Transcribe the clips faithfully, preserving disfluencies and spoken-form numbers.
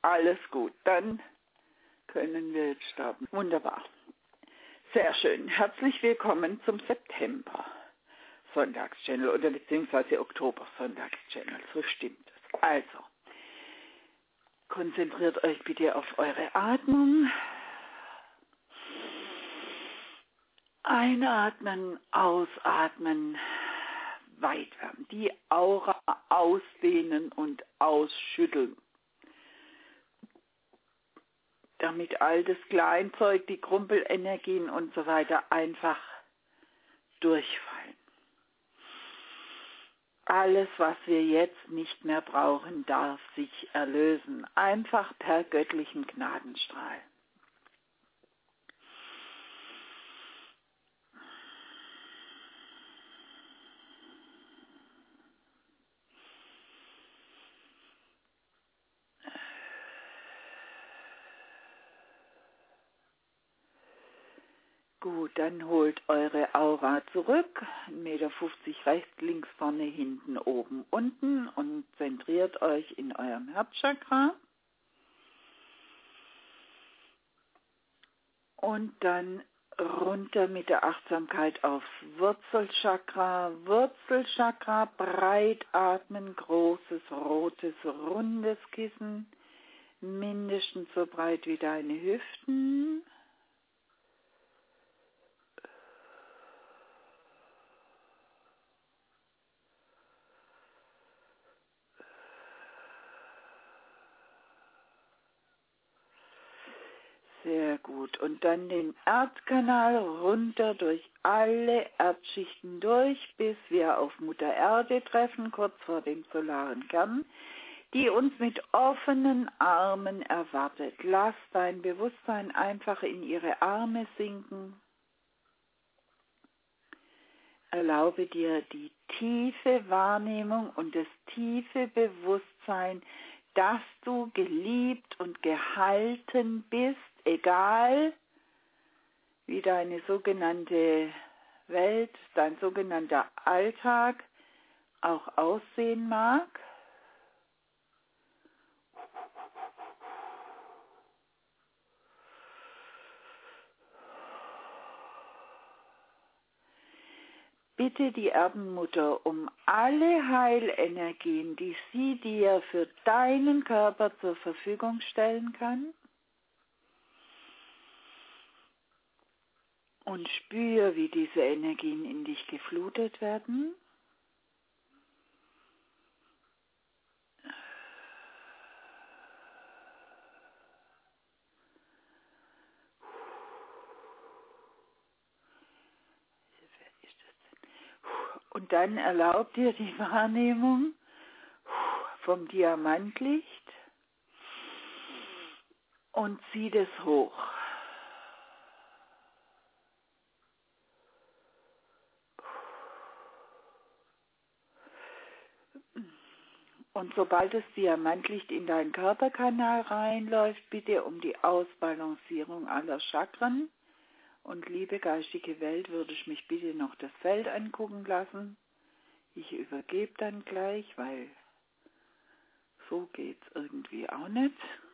Alles gut, dann können wir jetzt starten. Wunderbar. Sehr schön. Herzlich willkommen zum September Sonntagschannel oder beziehungsweise Oktober Sonntagschannel. So stimmt es. Also, konzentriert euch bitte auf eure Atmung. Einatmen, ausatmen, weit werden. Die Aura ausdehnen und ausschütteln. Damit all das Kleinzeug, die Krumpelenergien und so weiter einfach durchfallen. Alles, was wir jetzt nicht mehr brauchen, darf sich erlösen. Einfach per göttlichen Gnadenstrahl. Gut, dann holt eure Aura zurück, ein Meter fünfzig rechts, links, vorne, hinten, oben, unten und zentriert euch in eurem Herzchakra. Und dann runter mit der Achtsamkeit aufs Wurzelchakra. Wurzelchakra, breit atmen, großes, rotes, rundes Kissen, mindestens so breit wie deine Hüften. Sehr gut. Und dann den Erdkanal runter durch alle Erdschichten durch, bis wir auf Mutter Erde treffen, kurz vor dem solaren Kern, die uns mit offenen Armen erwartet. Lass dein Bewusstsein einfach in ihre Arme sinken. Erlaube dir die tiefe Wahrnehmung und das tiefe Bewusstsein, dass du geliebt und gehalten bist, egal wie deine sogenannte Welt, dein sogenannter Alltag auch aussehen mag. Bitte die Erdenmutter um alle Heilenergien, die sie dir für deinen Körper zur Verfügung stellen kann. Und spür, wie diese Energien in dich geflutet werden. Und dann erlaub dir die Wahrnehmung vom Diamantlicht und zieh das hoch. Und sobald das Diamantlicht in deinen Körperkanal reinläuft, bitte um die Ausbalancierung aller Chakren. Und liebe geistige Welt, würde ich mich bitte noch das Feld angucken lassen. Ich übergebe dann gleich, weil so geht's irgendwie auch nicht.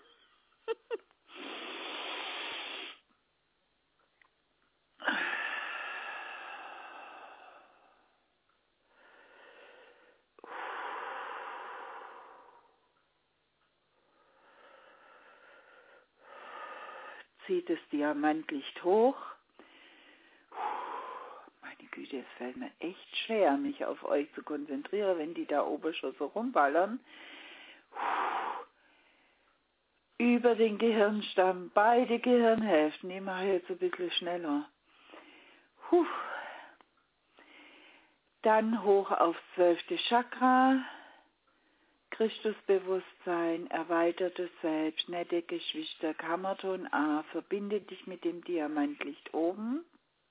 Zieht das Diamantlicht hoch. Meine Güte, es fällt mir echt schwer, mich auf euch zu konzentrieren, wenn die da oben schon so rumballern. Über den Gehirnstamm, beide Gehirnhälften, die mache ich jetzt ein bisschen schneller. Puh. Dann hoch aufs zwölfte Chakra, Christusbewusstsein, erweitertes Selbst, nette Geschwister, Kammerton A, verbinde dich mit dem Diamantlicht oben.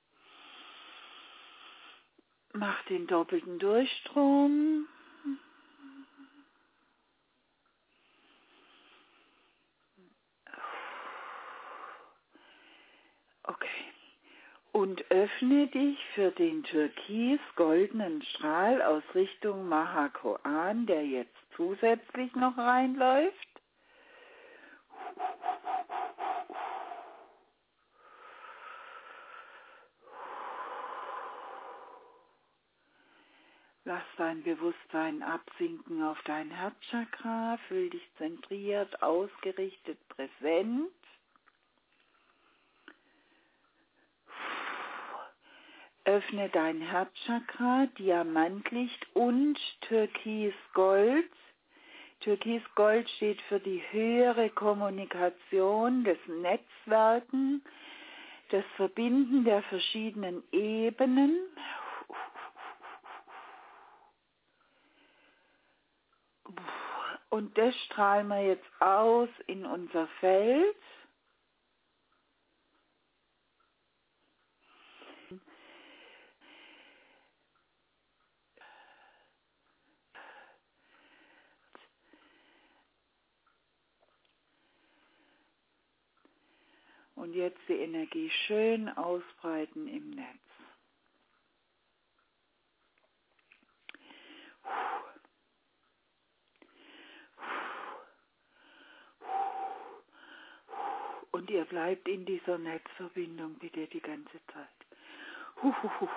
Mach den doppelten Durchstrom. Okay. Und öffne dich für den türkis-goldenen Strahl aus Richtung Mahakoan, der jetzt zusätzlich noch reinläuft. Lass dein Bewusstsein absinken auf dein Herzchakra, fühl dich zentriert, ausgerichtet, präsent. Öffne dein Herzchakra, Diamantlicht und Türkisgold. Türkisgold steht für die höhere Kommunikation, das Netzwerken, das Verbinden der verschiedenen Ebenen. Und das strahlen wir jetzt aus in unser Feld. Und jetzt die Energie schön ausbreiten im Netz. Und ihr bleibt in dieser Netzverbindung bitte die ganze Zeit.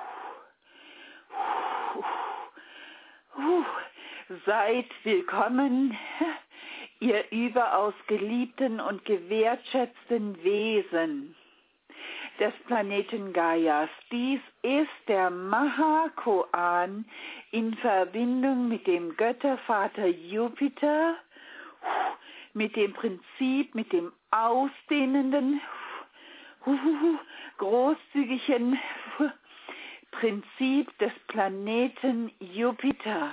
Seid willkommen, ihr überaus geliebten und gewertschätzten Wesen des Planeten Gaias. Dies ist der Mahakoan in Verbindung mit dem Göttervater Jupiter, mit dem Prinzip, mit dem ausdehnenden, großzügigen Prinzip des Planeten Jupiter.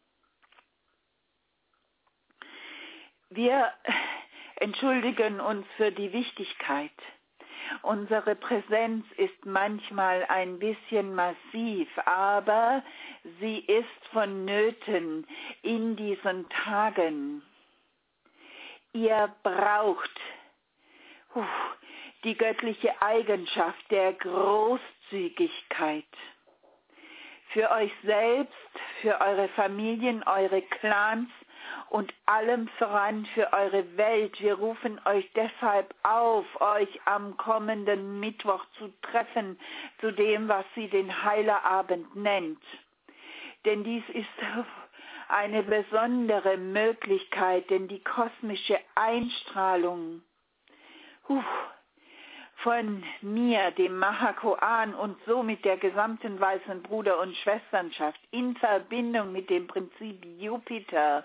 Wir entschuldigen uns für die Wichtigkeit. Unsere Präsenz ist manchmal ein bisschen massiv, aber sie ist vonnöten in diesen Tagen. Ihr braucht uh, die göttliche Eigenschaft der Großzügigkeit. Für euch selbst, für eure Familien, eure Clans und allem voran für eure Welt. Wir rufen euch deshalb auf, euch am kommenden Mittwoch zu treffen, zu dem, was sie den Heilerabend nennt. Denn dies ist eine besondere Möglichkeit, denn die kosmische Einstrahlung uh, von mir, dem Mahakoan und somit der gesamten weißen Bruder- und Schwesternschaft in Verbindung mit dem Prinzip Jupiter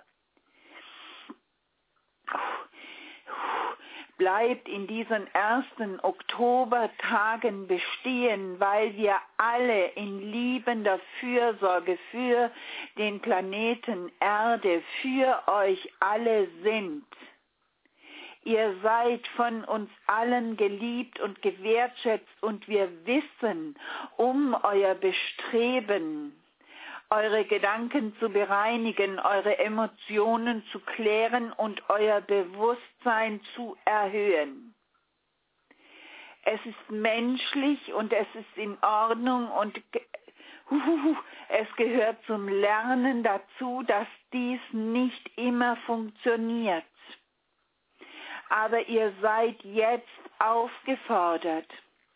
bleibt in diesen ersten Oktobertagen bestehen, weil wir alle in liebender Fürsorge für den Planeten Erde, für euch alle sind. Ihr seid von uns allen geliebt und gewertschätzt und wir wissen um euer Bestreben, eure Gedanken zu bereinigen, eure Emotionen zu klären und euer Bewusstsein zu erhöhen. Es ist menschlich und es ist in Ordnung und es gehört zum Lernen dazu, dass dies nicht immer funktioniert. Aber ihr seid jetzt aufgefordert,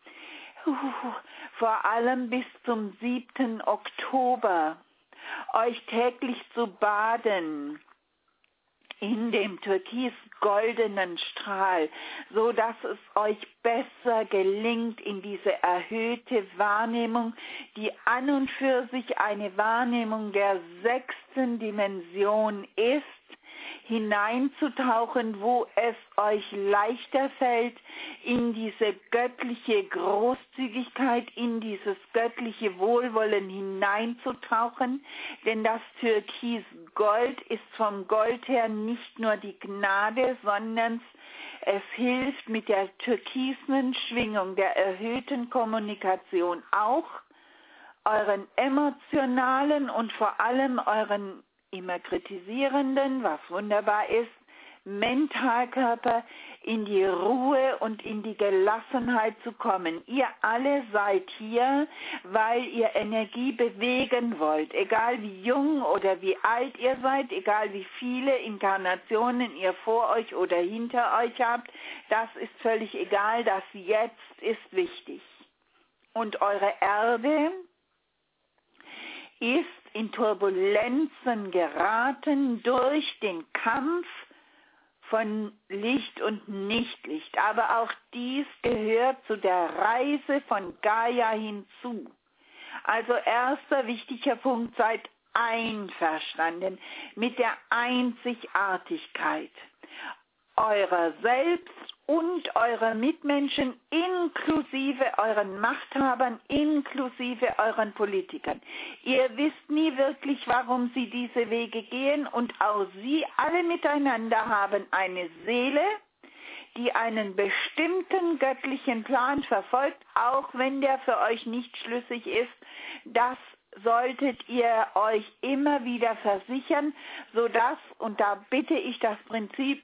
vor allem bis zum siebten Oktober, euch täglich zu baden in dem türkis-goldenen Strahl, so dass es euch besser gelingt, in diese erhöhte Wahrnehmung, die an und für sich eine Wahrnehmung der sechsten Dimension ist, hineinzutauchen, wo es euch leichter fällt, in diese göttliche Großzügigkeit, in dieses göttliche Wohlwollen hineinzutauchen, denn das Türkisgold ist vom Gold her nicht nur die Gnade, sondern es hilft mit der türkisenen Schwingung, der erhöhten Kommunikation auch euren emotionalen und vor allem euren immer kritisierenden, was wunderbar ist, Mentalkörper in die Ruhe und in die Gelassenheit zu kommen. Ihr alle seid hier, weil ihr Energie bewegen wollt, egal wie jung oder wie alt ihr seid, egal wie viele Inkarnationen ihr vor euch oder hinter euch habt, das ist völlig egal, das Jetzt ist wichtig. Und eure Erde ist in Turbulenzen geraten durch den Kampf von Licht und Nichtlicht. Aber auch dies gehört zu der Reise von Gaia hinzu. Also erster wichtiger Punkt, seid einverstanden mit der Einzigartigkeit eurer selbst und eurer Mitmenschen, inklusive euren Machthabern, inklusive euren Politikern. Ihr wisst nie wirklich, warum sie diese Wege gehen, und auch sie alle miteinander haben eine Seele, die einen bestimmten göttlichen Plan verfolgt, auch wenn der für euch nicht schlüssig ist. Das solltet ihr euch immer wieder versichern, sodass, und da bitte ich das Prinzip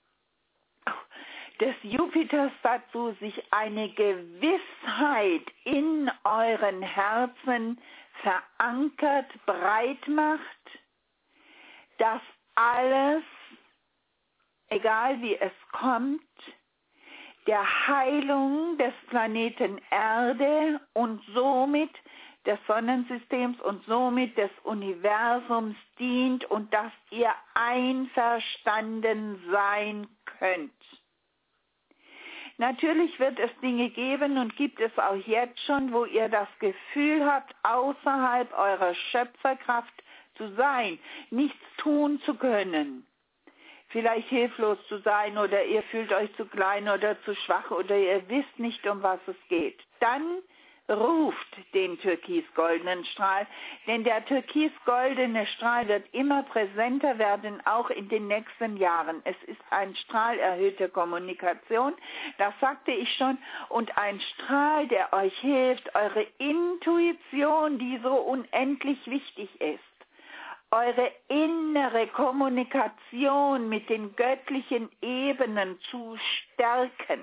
des Jupiters dazu, sich eine Gewissheit in euren Herzen verankert, breit macht, dass alles, egal wie es kommt, der Heilung des Planeten Erde und somit des Sonnensystems und somit des Universums dient und dass ihr einverstanden sein könnt. Natürlich wird es Dinge geben und gibt es auch jetzt schon, wo ihr das Gefühl habt, außerhalb eurer Schöpferkraft zu sein, nichts tun zu können. Vielleicht hilflos zu sein oder ihr fühlt euch zu klein oder zu schwach oder ihr wisst nicht, um was es geht. Dann ruft den türkisgoldenen Strahl, denn der türkisgoldene Strahl wird immer präsenter werden, auch in den nächsten Jahren. Es ist ein Strahl erhöhter Kommunikation, das sagte ich schon, und ein Strahl, der euch hilft, eure Intuition, die so unendlich wichtig ist, eure innere Kommunikation mit den göttlichen Ebenen zu stärken.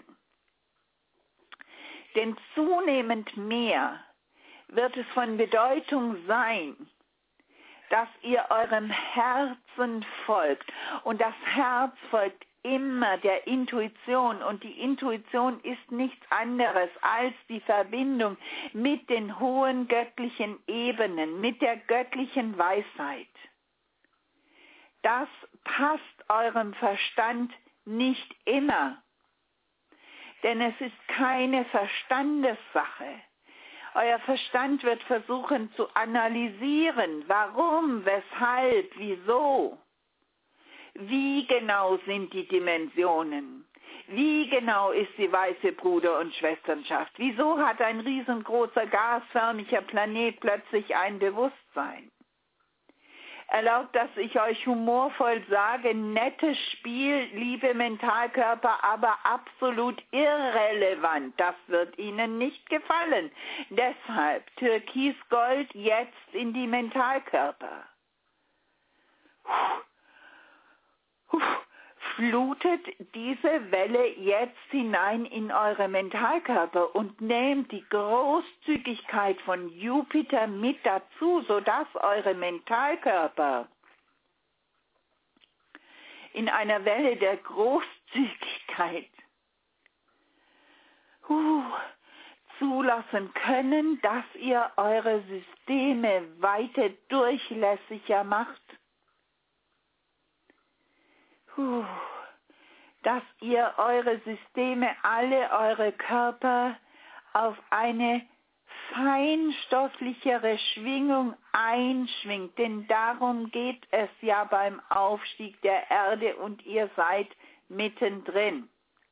Denn zunehmend mehr wird es von Bedeutung sein, dass ihr eurem Herzen folgt. Und das Herz folgt immer der Intuition. Und die Intuition ist nichts anderes als die Verbindung mit den hohen göttlichen Ebenen, mit der göttlichen Weisheit. Das passt eurem Verstand nicht immer. Denn es ist keine Verstandessache. Euer Verstand wird versuchen zu analysieren, warum, weshalb, wieso. Wie genau sind die Dimensionen? Wie genau ist die weiße Bruder- und Schwesternschaft? Wieso hat ein riesengroßer gasförmiger Planet plötzlich ein Bewusstsein? Erlaubt, dass ich euch humorvoll sage, nettes Spiel, liebe Mentalkörper, aber absolut irrelevant. Das wird Ihnen nicht gefallen. Deshalb Türkisgold jetzt in die Mentalkörper. Puh. Puh. Flutet diese Welle jetzt hinein in eure Mentalkörper und nehmt die Großzügigkeit von Jupiter mit dazu, sodass eure Mentalkörper in einer Welle der Großzügigkeit uh, zulassen können, dass ihr eure Systeme weiter durchlässiger macht. Puh, dass ihr eure Systeme, alle eure Körper auf eine feinstofflichere Schwingung einschwingt, denn darum geht es ja beim Aufstieg der Erde und ihr seid mittendrin.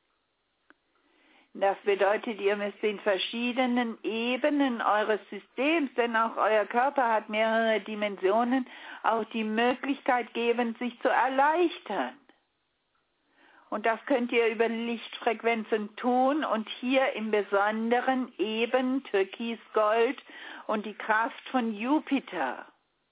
Das bedeutet, ihr müsst den verschiedenen Ebenen eures Systems, denn auch euer Körper hat mehrere Dimensionen, auch die Möglichkeit geben, sich zu erleichtern. Und das könnt ihr über Lichtfrequenzen tun und hier im Besonderen eben Türkisgold und die Kraft von Jupiter.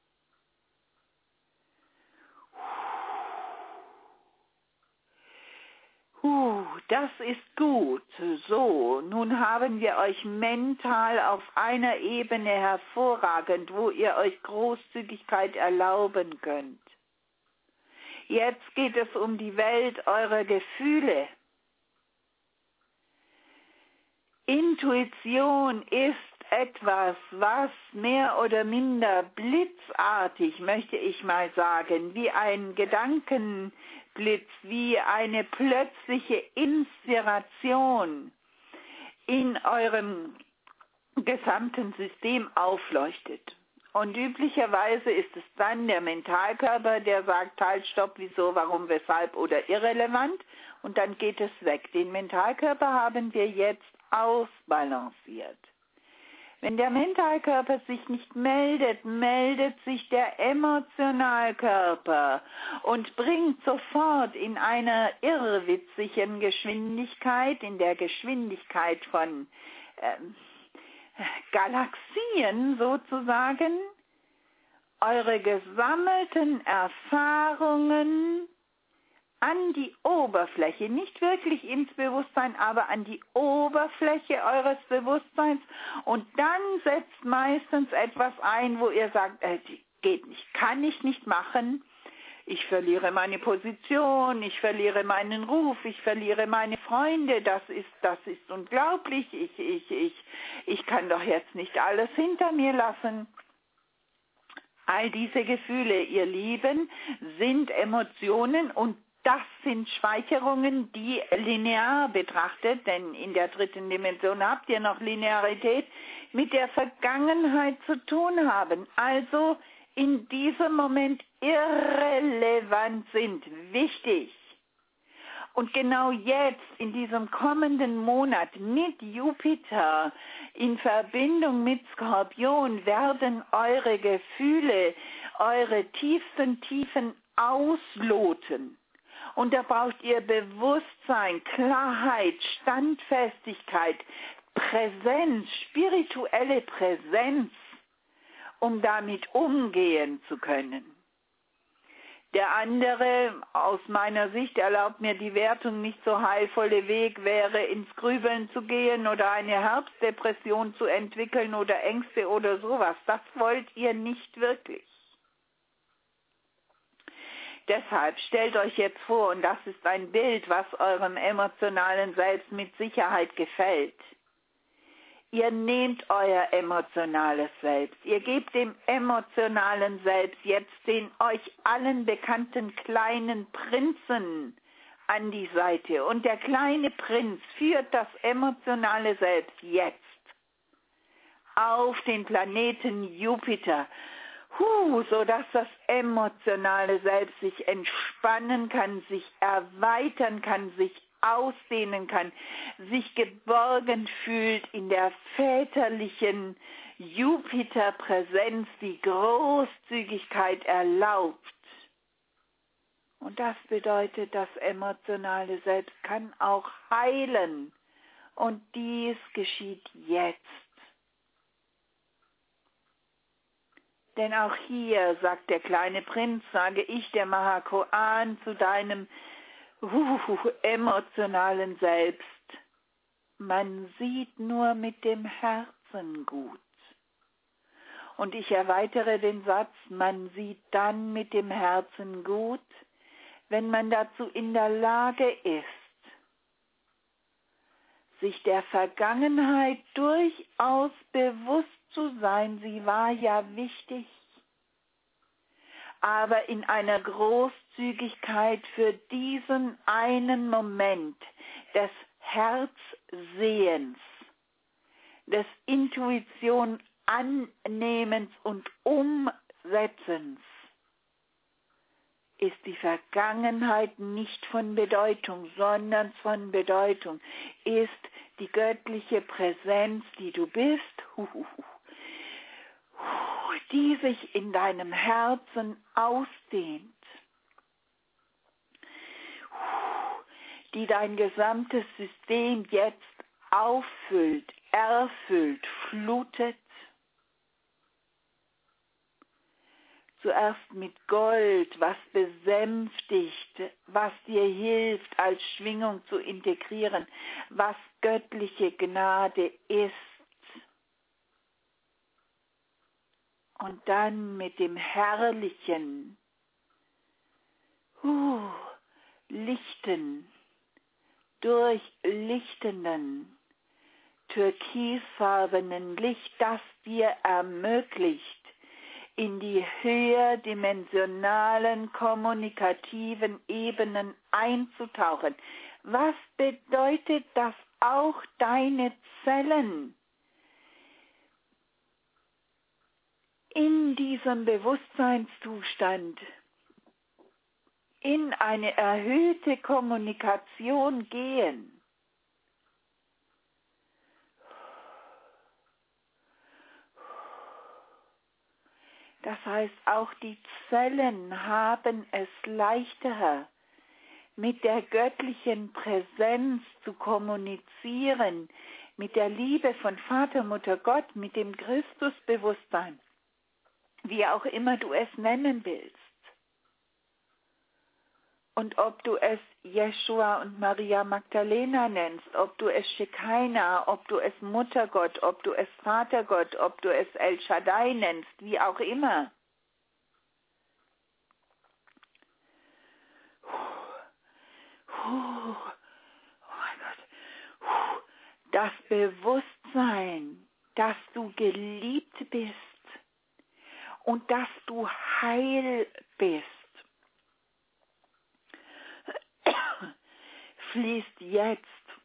Uh, das ist gut. So, nun haben wir euch mental auf einer Ebene hervorragend, wo ihr euch Großzügigkeit erlauben könnt. Jetzt geht es um die Welt eurer Gefühle. Intuition ist etwas, was mehr oder minder blitzartig, möchte ich mal sagen, wie ein Gedankenblitz, wie eine plötzliche Inspiration in eurem gesamten System aufleuchtet. Und üblicherweise ist es dann der Mentalkörper, der sagt, halt, stopp, wieso, warum, weshalb oder irrelevant, und dann geht es weg. Den Mentalkörper haben wir jetzt ausbalanciert. Wenn der Mentalkörper sich nicht meldet, meldet sich der Emotionalkörper und bringt sofort in einer irrwitzigen Geschwindigkeit, in der Geschwindigkeit von ähm, Galaxien sozusagen, eure gesammelten Erfahrungen an die Oberfläche, nicht wirklich ins Bewusstsein, aber an die Oberfläche eures Bewusstseins, und dann setzt meistens etwas ein, wo ihr sagt, äh, geht nicht, kann ich nicht machen, ich verliere meine Position, ich verliere meinen Ruf, ich verliere meine Freunde, das ist, das ist unglaublich, ich, ich, ich, ich kann doch jetzt nicht alles hinter mir lassen. All diese Gefühle, ihr Lieben, sind Emotionen, und das sind Speicherungen, die linear betrachtet, denn in der dritten Dimension habt ihr noch Linearität, mit der Vergangenheit zu tun haben. Also in diesem Moment irrelevant sind, wichtig. Und genau jetzt, in diesem kommenden Monat mit Jupiter in Verbindung mit Skorpion, werden eure Gefühle, eure tiefsten Tiefen ausloten. Und da braucht ihr Bewusstsein, Klarheit, Standfestigkeit, Präsenz, spirituelle Präsenz, um damit umgehen zu können. Der andere, aus meiner Sicht, erlaubt mir die Wertung, nicht so heilvolle Weg wäre, ins Grübeln zu gehen oder eine Herbstdepression zu entwickeln oder Ängste oder sowas. Das wollt ihr nicht wirklich. Deshalb stellt euch jetzt vor, und das ist ein Bild, was eurem emotionalen Selbst mit Sicherheit gefällt. Ihr nehmt euer emotionales Selbst, ihr gebt dem emotionalen Selbst jetzt den euch allen bekannten kleinen Prinzen an die Seite. Und der kleine Prinz führt das emotionale Selbst jetzt auf den Planeten Jupiter, Huh, sodass das emotionale Selbst sich entspannen kann, sich erweitern kann, sich ausdehnen kann, sich geborgen fühlt in der väterlichen Jupiterpräsenz, die Großzügigkeit erlaubt. Und das bedeutet, das emotionale Selbst kann auch heilen. Und dies geschieht jetzt. Denn auch hier, sagt der kleine Prinz, sage ich, der Mahakoan, zu deinem uh, emotionalen Selbst: Man sieht nur mit dem Herzen gut. Und ich erweitere den Satz: Man sieht dann mit dem Herzen gut, wenn man dazu in der Lage ist, sich der Vergangenheit durchaus bewusst zu sein, sie war ja wichtig, aber in einer Großzügigkeit für diesen einen Moment des Herzsehens, des Intuition Annehmens und Umsetzens, ist die Vergangenheit nicht von Bedeutung, sondern von Bedeutung ist die göttliche Präsenz, die du bist, die sich in deinem Herzen ausdehnt, die dein gesamtes System jetzt auffüllt, erfüllt, flutet. Zuerst mit Gold, was besänftigt, was dir hilft, als Schwingung zu integrieren, was göttliche Gnade ist. Und dann mit dem herrlichen, uh, lichten, durchlichtenden, türkisfarbenen Licht, das dir ermöglicht, in die höherdimensionalen kommunikativen Ebenen einzutauchen. Was bedeutet das? Auch deine Zellen in diesem Bewusstseinszustand in eine erhöhte Kommunikation gehen. Das heißt, auch die Zellen haben es leichter, mit der göttlichen Präsenz zu kommunizieren, mit der Liebe von Vater, Mutter, Gott, mit dem Christusbewusstsein, wie auch immer du es nennen willst. Und ob du es Jeschua und Maria Magdalena nennst, ob du es Shekinah, ob du es Muttergott, ob du es Vatergott, ob du es El Shaddai nennst, wie auch immer. Oh mein Gott. Das Bewusstsein, dass du geliebt bist und dass du heil bist, fließt jetzt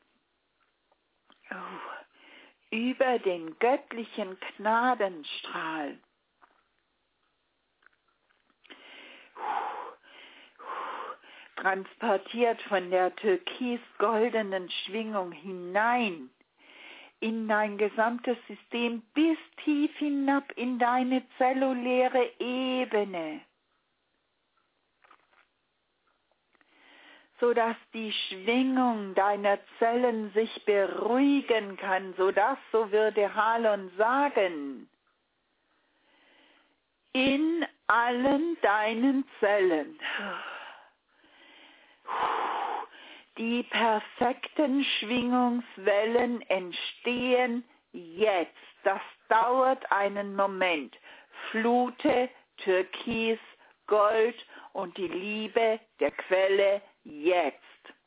oh, über den göttlichen Gnadenstrahl transportiert von der türkis-goldenen Schwingung hinein in dein gesamtes System bis tief hinab in deine zelluläre Ebene, sodass die Schwingung deiner Zellen sich beruhigen kann, sodass, so würde Halon sagen, in allen deinen Zellen die perfekten Schwingungswellen entstehen jetzt. Das dauert einen Moment. Flute, Türkis, Gold und die Liebe der Quelle jetzt.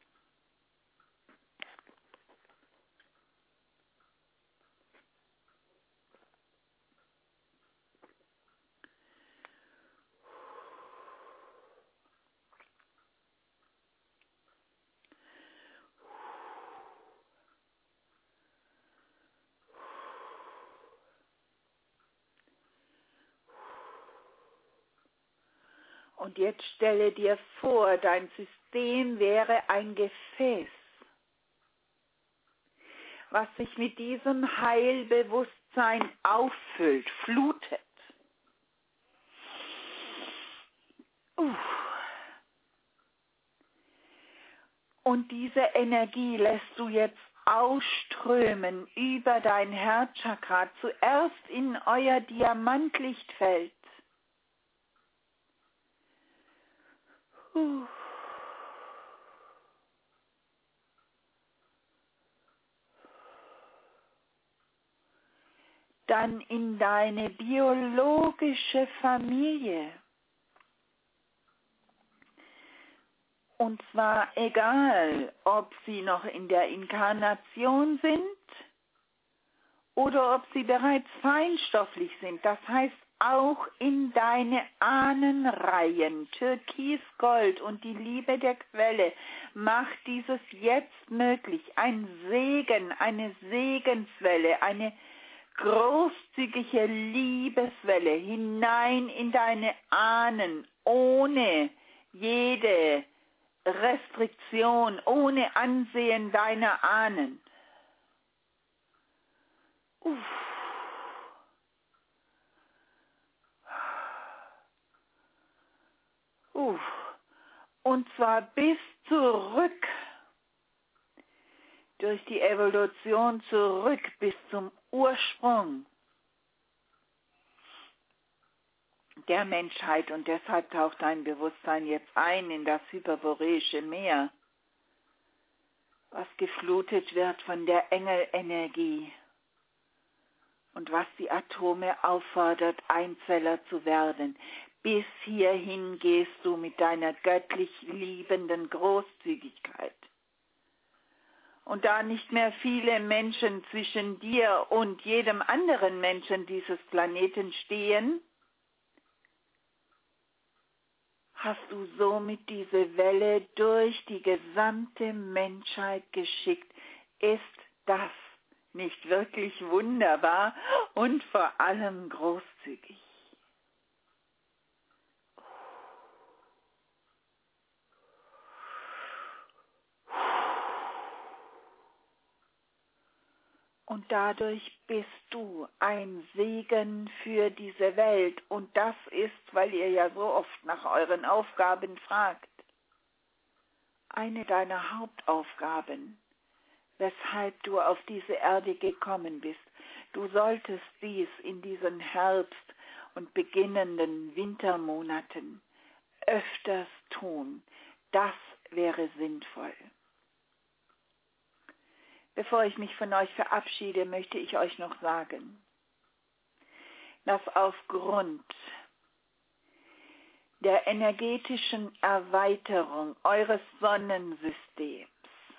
Und jetzt stelle dir vor, dein System wäre ein Gefäß, was sich mit diesem Heilbewusstsein auffüllt, flutet. Uff. Und diese Energie lässt du jetzt ausströmen über dein Herzchakra, zuerst in euer Diamantlichtfeld. Uff. Dann in deine biologische Familie. Und zwar egal, ob sie noch in der Inkarnation sind oder ob sie bereits feinstofflich sind. Das heißt, auch in deine Ahnenreihen, Türkisgold und die Liebe der Quelle macht dieses jetzt möglich. Ein Segen, eine Segenswelle, eine großzügige Liebeswelle hinein in deine Ahnen, ohne jede Restriktion, ohne Ansehen deiner Ahnen. Uff. Uff. Und zwar bis zurück, durch die Evolution zurück bis zum Ursprung der Menschheit. Und deshalb taucht dein Bewusstsein jetzt ein in das hyperboreische Meer, was geflutet wird von der Engelenergie und was die Atome auffordert, Einzeller zu werden. Bis hierhin gehst du mit deiner göttlich liebenden Großzügigkeit. und da nicht mehr viele Menschen zwischen dir und jedem anderen Menschen dieses Planeten stehen, hast du somit diese Welle durch die gesamte Menschheit geschickt. Ist das nicht wirklich wunderbar und vor allem großzügig? Und dadurch bist du ein Segen für diese Welt. Und das ist, weil ihr ja so oft nach euren Aufgaben fragt, eine deiner Hauptaufgaben, weshalb du auf diese Erde gekommen bist. Du solltest dies in diesen Herbst- und beginnenden Wintermonaten öfters tun. Das wäre sinnvoll. Bevor ich mich von euch verabschiede, möchte ich euch noch sagen, dass aufgrund der energetischen Erweiterung eures Sonnensystems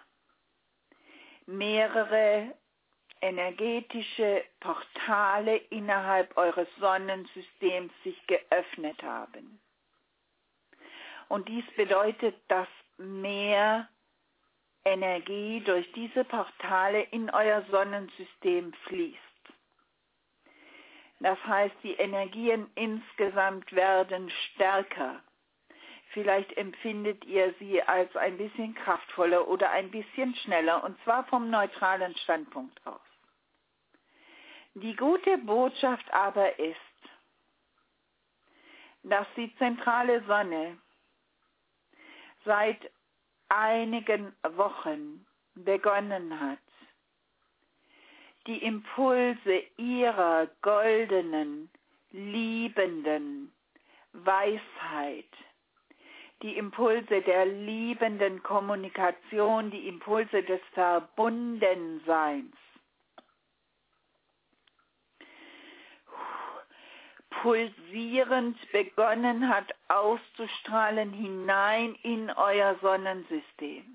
mehrere energetische Portale innerhalb eures Sonnensystems sich geöffnet haben. Und dies bedeutet, dass mehr Energie durch diese Portale in euer Sonnensystem fließt. Das heißt, die Energien insgesamt werden stärker. Vielleicht empfindet ihr sie als ein bisschen kraftvoller oder ein bisschen schneller, und zwar vom neutralen Standpunkt aus. Die gute Botschaft aber ist, dass die zentrale Sonne seit einigen Wochen begonnen hat, die Impulse ihrer goldenen, liebenden Weisheit, die Impulse der liebenden Kommunikation, die Impulse des Verbundenseins pulsierend begonnen hat auszustrahlen hinein in euer Sonnensystem.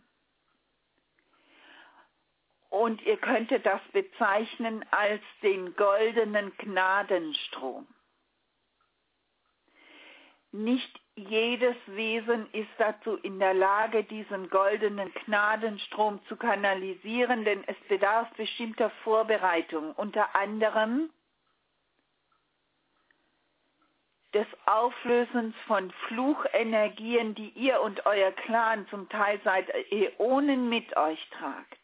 Und ihr könntet das bezeichnen als den goldenen Gnadenstrom. Nicht jedes Wesen ist dazu in der Lage, diesen goldenen Gnadenstrom zu kanalisieren, denn es bedarf bestimmter Vorbereitungen, unter anderem des Auflösens von Fluchenergien, die ihr und euer Clan zum Teil seit Äonen mit euch tragt.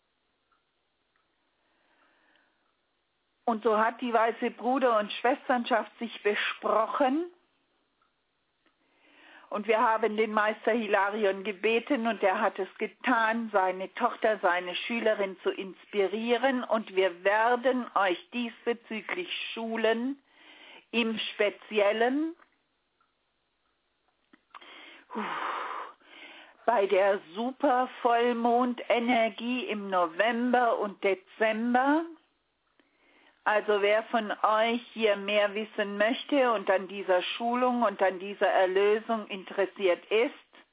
Und so hat die weiße Bruder- und Schwesternschaft sich besprochen, und wir haben den Meister Hilarion gebeten, und er hat es getan, seine Tochter, seine Schülerin zu inspirieren, und wir werden euch diesbezüglich schulen, im Speziellen bei der Supervollmondenergie im November und Dezember. Also wer von euch hier mehr wissen möchte und an dieser Schulung und an dieser Erlösung interessiert ist,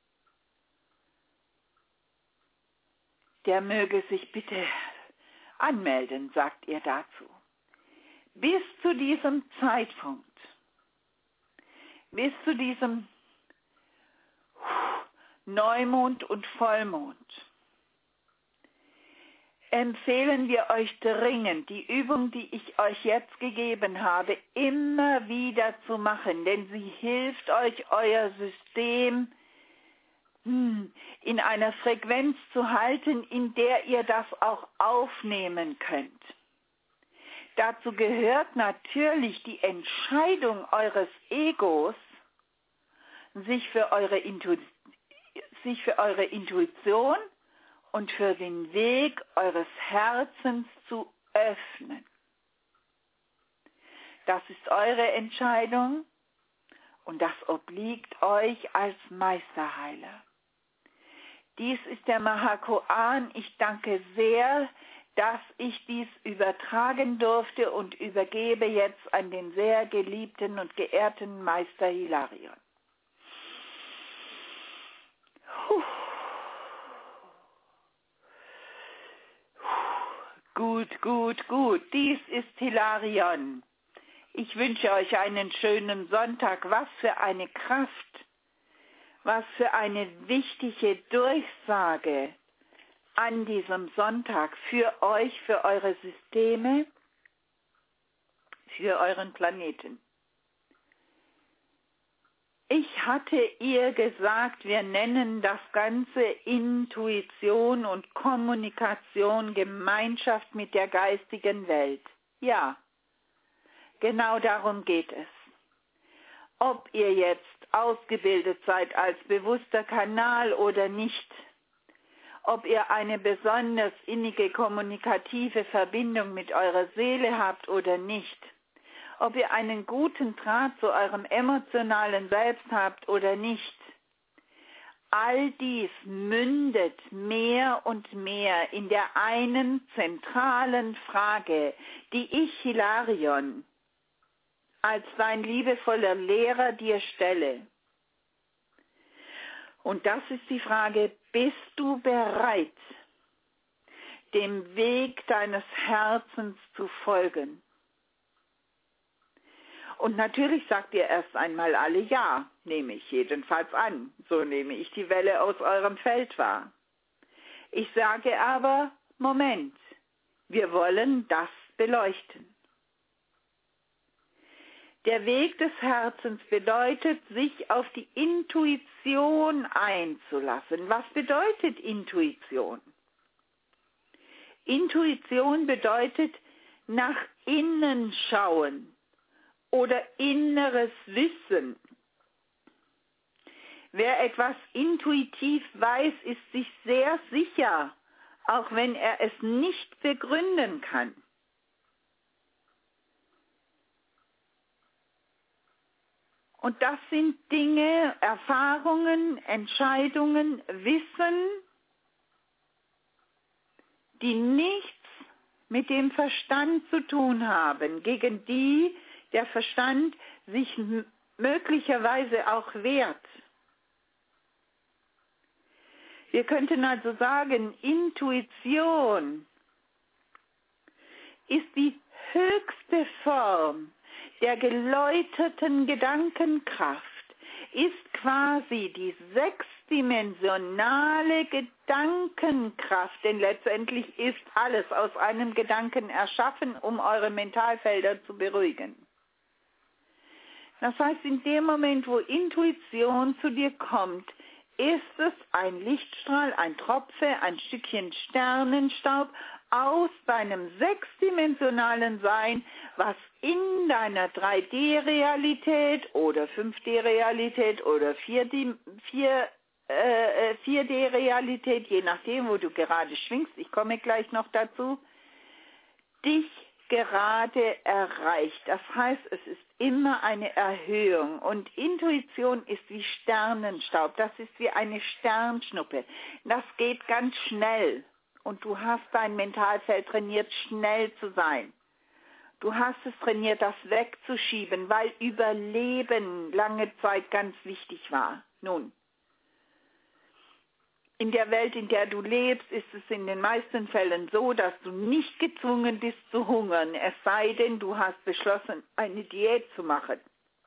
der möge sich bitte anmelden, sagt ihr dazu. Bis zu diesem Zeitpunkt, bis zu diesem Neumond und Vollmond, empfehlen wir euch dringend, die Übung, die ich euch jetzt gegeben habe, immer wieder zu machen, denn sie hilft euch, euer System hm, in einer Frequenz zu halten, in der ihr das auch aufnehmen könnt. Dazu gehört natürlich die Entscheidung eures Egos, sich für eure, Intu- sich für eure Intuition und für den Weg eures Herzens zu öffnen. Das ist eure Entscheidung und das obliegt euch als Meisterheiler. Dies ist der Mahakoan. Ich danke sehr, dass ich dies übertragen durfte und übergebe jetzt an den sehr geliebten und geehrten Meister Hilarion. Puh. Gut, gut, gut. Dies ist Hilarion. Ich wünsche euch einen schönen Sonntag. Was für eine Kraft, was für eine wichtige Durchsage an diesem Sonntag für euch, für eure Systeme, für euren Planeten. Ich hatte ihr gesagt, wir nennen das Ganze Intuition und Kommunikation, Gemeinschaft mit der geistigen Welt. Ja, genau darum geht es. Ob ihr jetzt ausgebildet seid als bewusster Kanal oder nicht, ob ihr eine besonders innige kommunikative Verbindung mit eurer Seele habt oder nicht, ob ihr einen guten Draht zu eurem emotionalen Selbst habt oder nicht. All dies mündet mehr und mehr in der einen zentralen Frage, die ich, Hilarion, als dein liebevoller Lehrer dir stelle. Und das ist die Frage, bist du bereit, dem Weg deines Herzens zu folgen? Und natürlich sagt ihr erst einmal alle ja, nehme ich jedenfalls an. So nehme ich die Welle aus eurem Feld wahr. Ich sage aber, Moment, wir wollen das beleuchten. Der Weg des Herzens bedeutet, sich auf die Intuition einzulassen. Was bedeutet Intuition? Intuition bedeutet nach innen schauen oder inneres Wissen. Wer etwas intuitiv weiß, ist sich sehr sicher, auch wenn er es nicht begründen kann. Und das sind Dinge, Erfahrungen, Entscheidungen, Wissen, die nichts mit dem Verstand zu tun haben, gegen die der Verstand sich m- möglicherweise auch wehrt. Wir könnten also sagen, Intuition ist die höchste Form der geläuterten Gedankenkraft, ist quasi die sechsdimensionale Gedankenkraft, denn letztendlich ist alles aus einem Gedanken erschaffen, um eure Mentalfelder zu beruhigen. Das heißt, in dem Moment, wo Intuition zu dir kommt, ist es ein Lichtstrahl, ein Tropfe, ein Stückchen Sternenstaub aus deinem sechsdimensionalen Sein, was in deiner drei D Realität oder fünf D Realität oder vier D Realität, je nachdem, wo du gerade schwingst, ich komme gleich noch dazu, dich gerade erreicht. Das heißt, es ist immer eine Erhöhung und Intuition ist wie Sternenstaub, das ist wie eine Sternschnuppe. Das geht ganz schnell und du hast dein Mentalfeld trainiert, schnell zu sein. Du hast es trainiert, das wegzuschieben, weil Überleben lange Zeit ganz wichtig war. Nun, in der Welt, in der du lebst, ist es in den meisten Fällen so, dass du nicht gezwungen bist zu hungern, es sei denn, du hast beschlossen, eine Diät zu machen.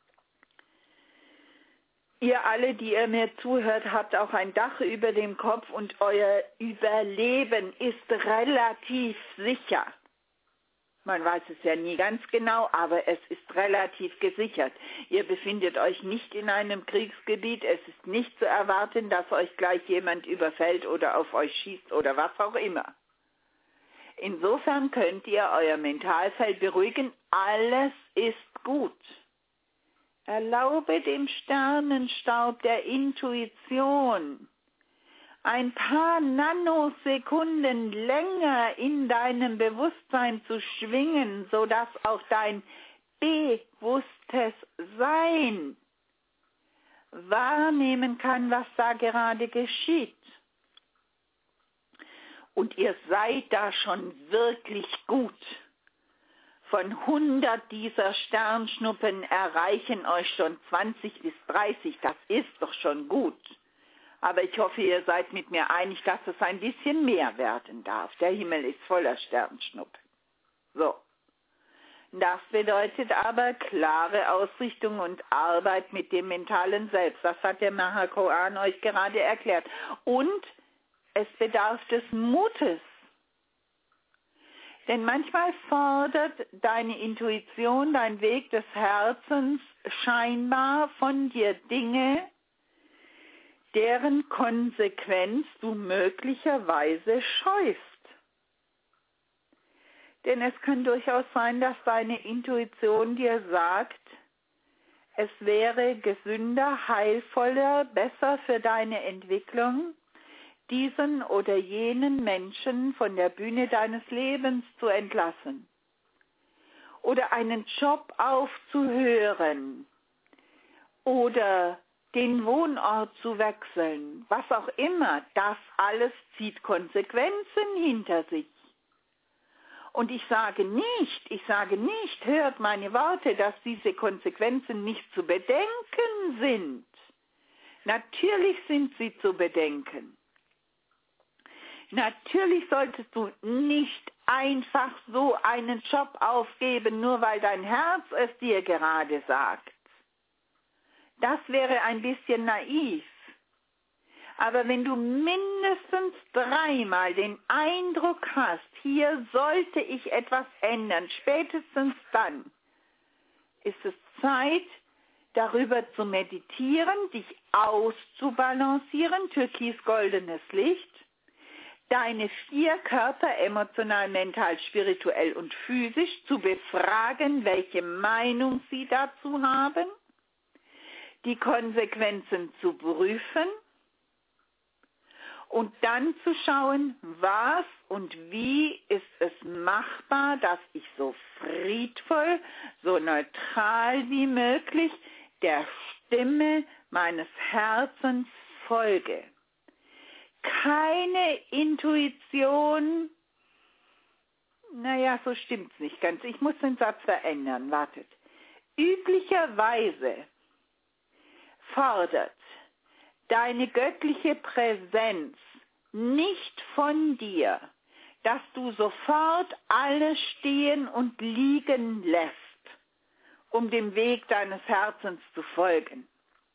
Ihr alle, die ihr mir zuhört, habt auch ein Dach über dem Kopf und euer Überleben ist relativ sicher. Man weiß es ja nie ganz genau, aber es ist relativ gesichert. Ihr befindet euch nicht in einem Kriegsgebiet. Es ist nicht zu erwarten, dass euch gleich jemand überfällt oder auf euch schießt oder was auch immer. Insofern könnt ihr euer Mentalfeld beruhigen. Alles ist gut. Erlaube dem Sternenstaub der Intuition ein paar Nanosekunden länger in deinem Bewusstsein zu schwingen, sodass auch dein bewusstes Sein wahrnehmen kann, was da gerade geschieht. Und ihr seid da schon wirklich gut. Von hundert dieser Sternschnuppen erreichen euch schon zwanzig bis dreißig, das ist doch schon gut. Aber ich hoffe, ihr seid mit mir einig, dass es ein bisschen mehr werden darf. Der Himmel ist voller Sternschnuppen. So. Das bedeutet aber klare Ausrichtung und Arbeit mit dem mentalen Selbst. Das hat der Mahakoan euch gerade erklärt. Und es bedarf des Mutes. Denn manchmal fordert deine Intuition, dein Weg des Herzens scheinbar von dir Dinge, deren Konsequenz du möglicherweise scheust. Denn es kann durchaus sein, dass deine Intuition dir sagt, es wäre gesünder, heilvoller, besser für deine Entwicklung, diesen oder jenen Menschen von der Bühne deines Lebens zu entlassen oder einen Job aufzuhören oder den Wohnort zu wechseln, was auch immer. Das alles zieht Konsequenzen hinter sich. Und ich sage nicht, ich sage nicht, hört meine Worte, dass diese Konsequenzen nicht zu bedenken sind. Natürlich sind sie zu bedenken. Natürlich solltest du nicht einfach so einen Job aufgeben, nur weil dein Herz es dir gerade sagt. Das wäre ein bisschen naiv. Aber wenn du mindestens dreimal den Eindruck hast, hier sollte ich etwas ändern, spätestens dann ist es Zeit, darüber zu meditieren, dich auszubalancieren, türkis-goldenes Licht, deine vier Körper, emotional, mental, spirituell und physisch, zu befragen, welche Meinung sie dazu haben, die Konsequenzen zu prüfen, und dann zu schauen, was und wie ist es machbar, dass ich so friedvoll, so neutral wie möglich der Stimme meines Herzens folge. Keine Intuition, naja, so stimmt's nicht ganz. Ich muss den Satz verändern, wartet. Üblicherweise fordert deine göttliche Präsenz nicht von dir, dass du sofort alles stehen und liegen lässt, um dem Weg deines Herzens zu folgen.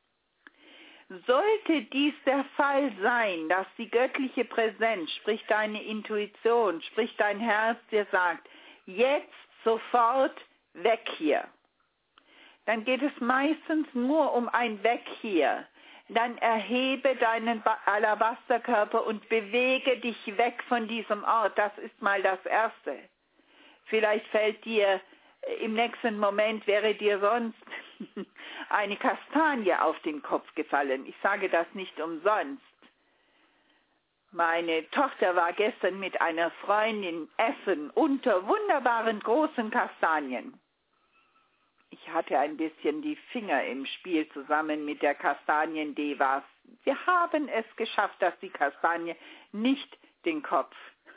Sollte dies der Fall sein, dass die göttliche Präsenz, sprich deine Intuition, sprich dein Herz dir sagt, jetzt sofort weg hier, dann geht es meistens nur um ein Weg hier. Dann erhebe deinen Alabasterkörper und bewege dich weg von diesem Ort. Das ist mal das Erste. Vielleicht fällt dir im nächsten Moment, wäre dir sonst eine Kastanie auf den Kopf gefallen. Ich sage das nicht umsonst. Meine Tochter war gestern mit einer Freundin essen unter wunderbaren großen Kastanien. Ich hatte ein bisschen die Finger im Spiel zusammen mit der Kastanien-Devas. Wir haben es geschafft, dass die Kastanie nicht den Kopf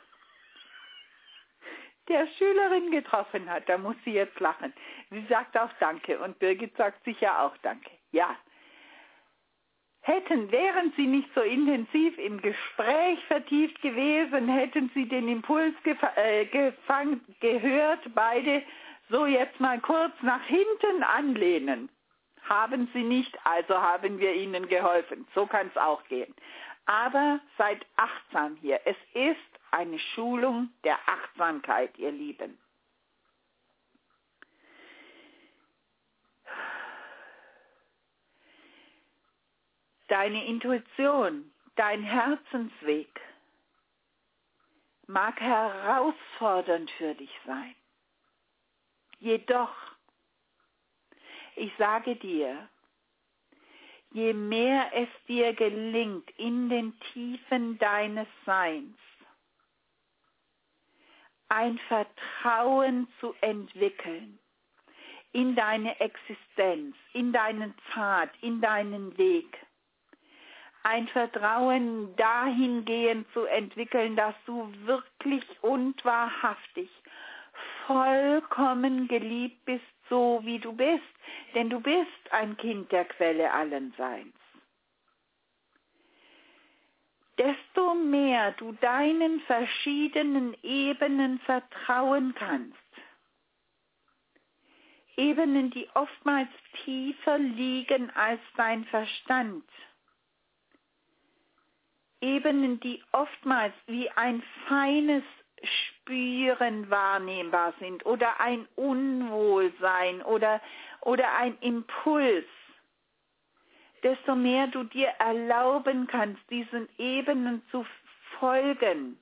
der Schülerin getroffen hat. Da muss sie jetzt lachen. Sie sagt auch Danke und Birgit sagt sicher auch Danke. Ja. Hätten, wären sie nicht so intensiv im Gespräch vertieft gewesen, hätten sie den Impuls gefa- äh, gefangen, gehört, beide so jetzt mal kurz nach hinten anlehnen. Haben sie nicht, also haben wir ihnen geholfen. So kann es auch gehen. Aber seid achtsam hier. Es ist eine Schulung der Achtsamkeit, ihr Lieben. Deine Intuition, dein Herzensweg mag herausfordernd für dich sein. Jedoch, ich sage dir, je mehr es dir gelingt, in den Tiefen deines Seins ein Vertrauen zu entwickeln in deine Existenz, in deinen Pfad, in deinen Weg, ein Vertrauen dahingehend zu entwickeln, dass du wirklich und wahrhaftig vollkommen geliebt bist, so wie du bist, denn du bist ein Kind der Quelle allen Seins. desto mehr du deinen verschiedenen Ebenen vertrauen kannst, Ebenen, die oftmals tiefer liegen als dein Verstand, Ebenen, die oftmals wie ein feines Spüren wahrnehmbar sind oder ein Unwohlsein oder, oder ein Impuls, desto mehr du dir erlauben kannst, diesen Ebenen zu folgen.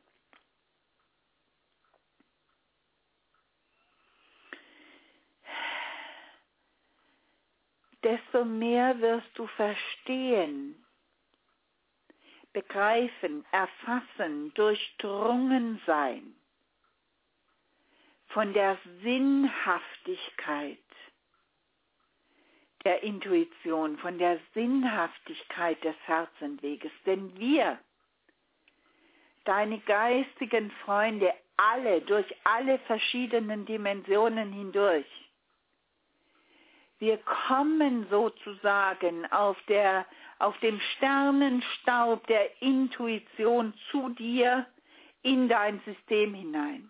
Desto mehr wirst du verstehen, begreifen, erfassen, durchdrungen sein von der Sinnhaftigkeit der Intuition, von der Sinnhaftigkeit des Herzenweges. Denn wir, deine geistigen Freunde, alle, durch alle verschiedenen Dimensionen hindurch, wir kommen sozusagen auf, der, auf dem Sternenstaub der Intuition zu dir in dein System hinein.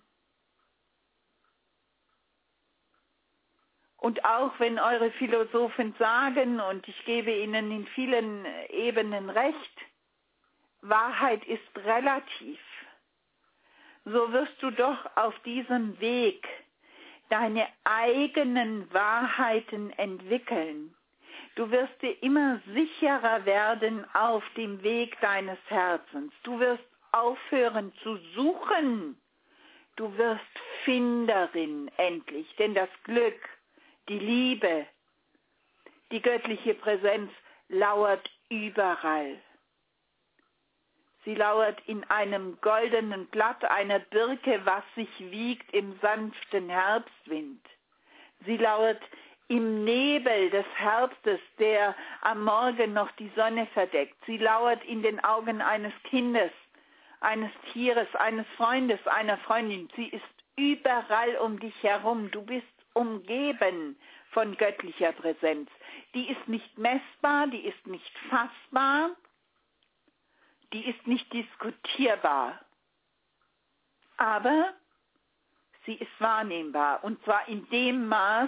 Und auch wenn eure Philosophen sagen, und ich gebe ihnen in vielen Ebenen recht, Wahrheit ist relativ, so wirst du doch auf diesem Weg deine eigenen Wahrheiten entwickeln. Du wirst dir immer sicherer werden auf dem Weg deines Herzens. Du wirst aufhören zu suchen. Du wirst Finderin endlich, denn das Glück, die Liebe, die göttliche Präsenz lauert überall. Sie lauert in einem goldenen Blatt einer Birke, was sich wiegt im sanften Herbstwind. Sie lauert im Nebel des Herbstes, der am Morgen noch die Sonne verdeckt. Sie lauert in den Augen eines Kindes, eines Tieres, eines Freundes, einer Freundin. Sie ist überall um dich herum. Du bist umgeben von göttlicher Präsenz. Die ist nicht messbar, die ist nicht fassbar, die ist nicht diskutierbar, aber sie ist wahrnehmbar, und zwar in dem Maß,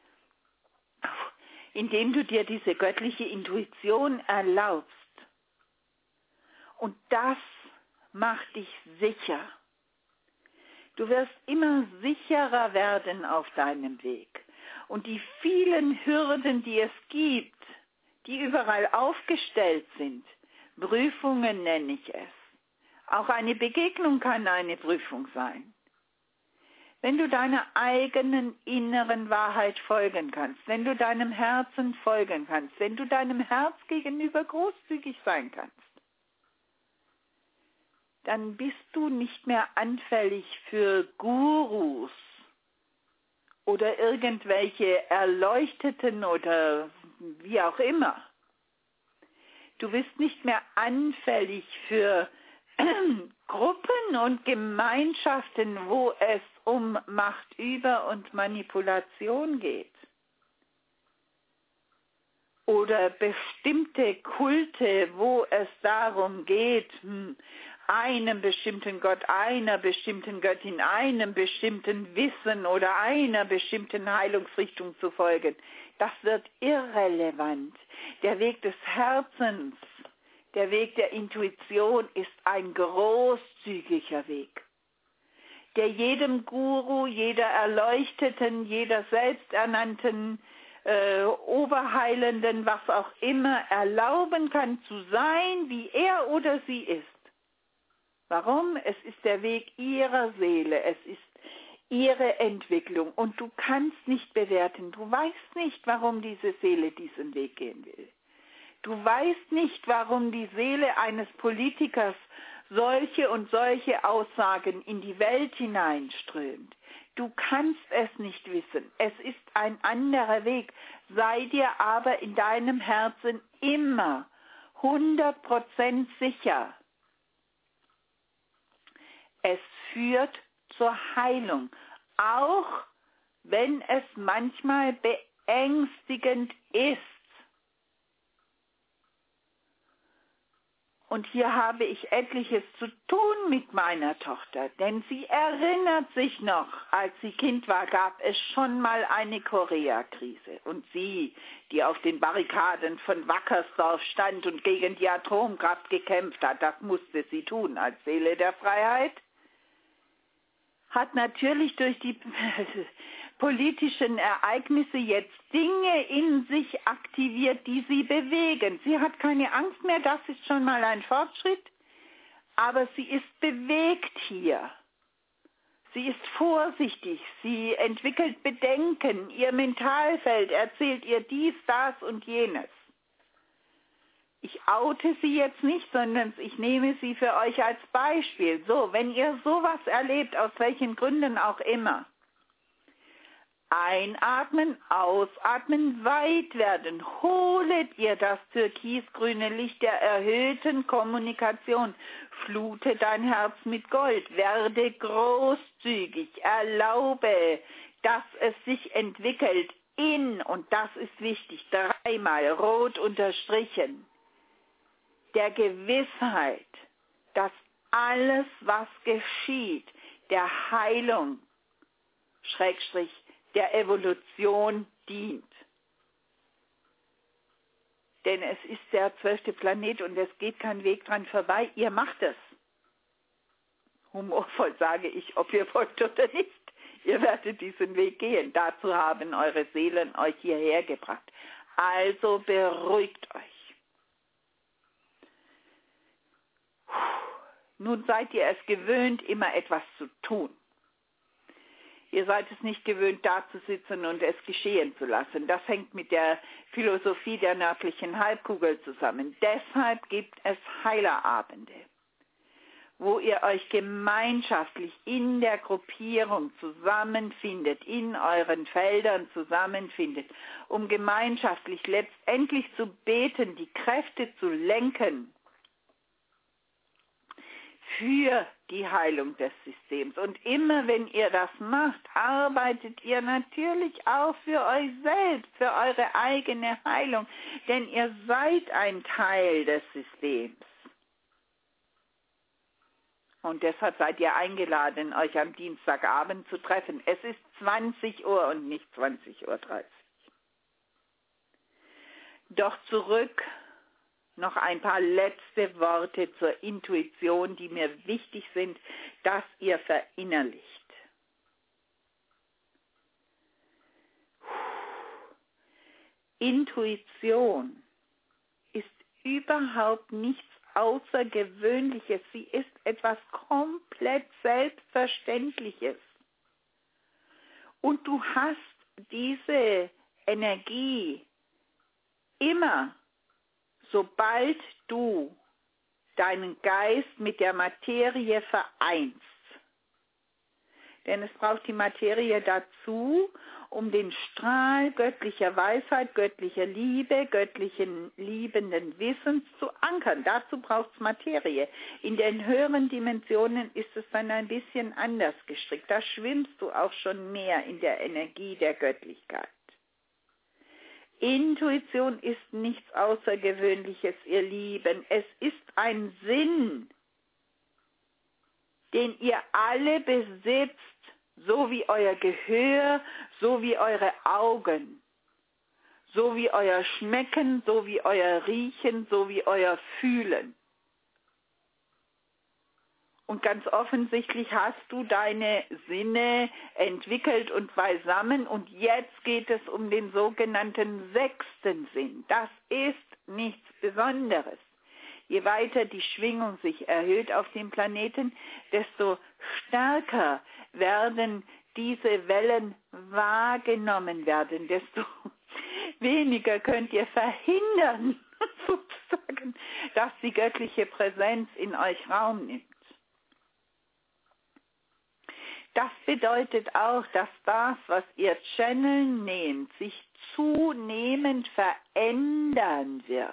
in dem du dir diese göttliche Intuition erlaubst. Und das macht dich sicher. Du wirst immer sicherer werden auf deinem Weg. Und die vielen Hürden, die es gibt, die überall aufgestellt sind, Prüfungen nenne ich es. Auch eine Begegnung kann eine Prüfung sein. Wenn du deiner eigenen inneren Wahrheit folgen kannst, wenn du deinem Herzen folgen kannst, wenn du deinem Herz gegenüber großzügig sein kannst, dann bist du nicht mehr anfällig für Gurus oder irgendwelche Erleuchteten oder wie auch immer. Du bist nicht mehr anfällig für Gruppen und Gemeinschaften, wo es um Machtüber- und Manipulation geht. Oder bestimmte Kulte, wo es darum geht, einem bestimmten Gott, einer bestimmten Göttin, einem bestimmten Wissen oder einer bestimmten Heilungsrichtung zu folgen. Das wird irrelevant. Der Weg des Herzens, der Weg der Intuition ist ein großzügiger Weg, der jedem Guru, jeder Erleuchteten, jeder selbsternannten äh, Oberheilenden, was auch immer, erlauben kann zu sein, wie er oder sie ist. Warum? Es ist der Weg ihrer Seele, es ist ihre Entwicklung und du kannst nicht bewerten, du weißt nicht, warum diese Seele diesen Weg gehen will. Du weißt nicht, warum die Seele eines Politikers solche und solche Aussagen in die Welt hineinströmt. Du kannst es nicht wissen. Es ist ein anderer Weg. Sei dir aber in deinem Herzen immer hundert Prozent sicher. Es führt zur Heilung, auch wenn es manchmal beängstigend ist. Und hier habe ich etliches zu tun mit meiner Tochter, denn sie erinnert sich noch, als sie Kind war, gab es schon mal eine Koreakrise. Und sie, die auf den Barrikaden von Wackersdorf stand und gegen die Atomkraft gekämpft hat, das musste sie tun als Seele der Freiheit, hat natürlich durch die politischen Ereignisse jetzt Dinge in sich aktiviert, die sie bewegen. Sie hat keine Angst mehr, das ist schon mal ein Fortschritt, aber sie ist bewegt hier. Sie ist vorsichtig, sie entwickelt Bedenken, ihr Mentalfeld erzählt ihr dies, das und jenes. Ich oute sie jetzt nicht, sondern ich nehme sie für euch als Beispiel. So, wenn ihr sowas erlebt, aus welchen Gründen auch immer, einatmen, ausatmen, weit werden. Holet ihr das türkisgrüne Licht der erhöhten Kommunikation. Flute dein Herz mit Gold. Werde großzügig. Erlaube, dass es sich entwickelt in, und das ist wichtig, dreimal rot unterstrichen, der Gewissheit, dass alles, was geschieht, der Heilung, Schrägstrich, der Evolution dient. Denn es ist der zwölfte Planet und es geht kein Weg dran vorbei. Ihr macht es. Humorvoll sage ich, ob ihr wollt oder nicht. Ihr werdet diesen Weg gehen. Dazu haben eure Seelen euch hierher gebracht. Also beruhigt euch. Nun seid ihr es gewöhnt, immer etwas zu tun. Ihr seid es nicht gewöhnt, da zu sitzen und es geschehen zu lassen. Das hängt mit der Philosophie der nördlichen Halbkugel zusammen. Deshalb gibt es Heilerabende, wo ihr euch gemeinschaftlich in der Gruppierung zusammenfindet, in euren Feldern zusammenfindet, um gemeinschaftlich letztendlich zu beten, die Kräfte zu lenken für die Heilung des Systems. Und immer wenn ihr das macht, arbeitet ihr natürlich auch für euch selbst, für eure eigene Heilung, denn ihr seid ein Teil des Systems. Und deshalb seid ihr eingeladen, euch am Dienstagabend zu treffen. Es ist zwanzig Uhr und nicht zwanzig Uhr dreißig. Doch zurück noch ein paar letzte Worte zur Intuition, die mir wichtig sind, dass ihr verinnerlicht. Intuition ist überhaupt nichts Außergewöhnliches. Sie ist etwas komplett Selbstverständliches. Und du hast diese Energie immer, sobald du deinen Geist mit der Materie vereinst. Denn es braucht die Materie dazu, um den Strahl göttlicher Weisheit, göttlicher Liebe, göttlichen liebenden Wissens zu ankern. Dazu braucht es Materie. In den höheren Dimensionen ist es dann ein bisschen anders gestrickt. Da schwimmst du auch schon mehr in der Energie der Göttlichkeit. Intuition ist nichts Außergewöhnliches, ihr Lieben. Es ist ein Sinn, den ihr alle besitzt, so wie euer Gehör, so wie eure Augen, so wie euer Schmecken, so wie euer Riechen, so wie euer Fühlen. Und ganz offensichtlich hast du deine Sinne entwickelt und beisammen. Und jetzt geht es um den sogenannten sechsten Sinn. Das ist nichts Besonderes. Je weiter die Schwingung sich erhöht auf dem Planeten, desto stärker werden diese Wellen wahrgenommen werden, desto weniger könnt ihr verhindern, sozusagen, dass die göttliche Präsenz in euch Raum nimmt. Das bedeutet auch, dass das, was ihr channeln nehmt, sich zunehmend verändern wird.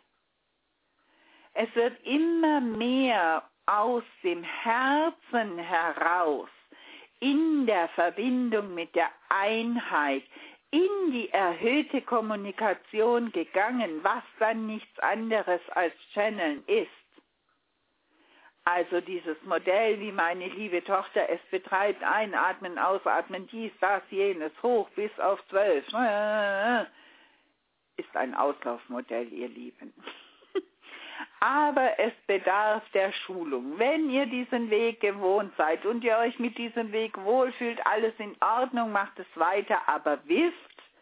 Es wird immer mehr aus dem Herzen heraus, in der Verbindung mit der Einheit, in die erhöhte Kommunikation gegangen, was dann nichts anderes als Channeln ist. Also dieses Modell, wie meine liebe Tochter es betreibt, einatmen, ausatmen, dies, das, jenes, hoch bis auf zwölf, ist ein Auslaufmodell, ihr Lieben. Aber es bedarf der Schulung. Wenn ihr diesen Weg gewohnt seid und ihr euch mit diesem Weg wohlfühlt, alles in Ordnung, macht es weiter, aber wisst,